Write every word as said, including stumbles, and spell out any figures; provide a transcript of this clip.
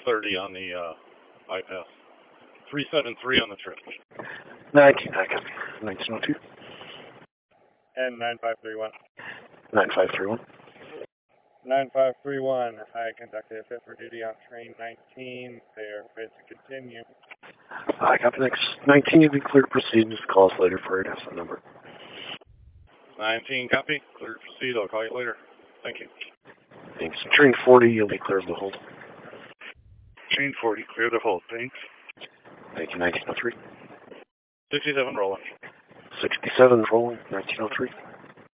thirty on the uh, bypass. three seven three on the trip. nineteen, I copy. nineteen oh two. And nine five three one. nine five three one. nine five three one, I conducted a fit for duty on train nineteen. They are fit to continue. I copy. Next nineteen, you'll be clear to proceed. Just call us later for an asset number. nineteen, copy. Clear to proceed. I'll call you later. Thank you. Thanks. Train forty, you'll be clear of the hold. Train forty, clear the hold. Thanks. Thank you, nineteen oh three. sixty-seven rolling. sixty-seven rolling, nineteen oh three.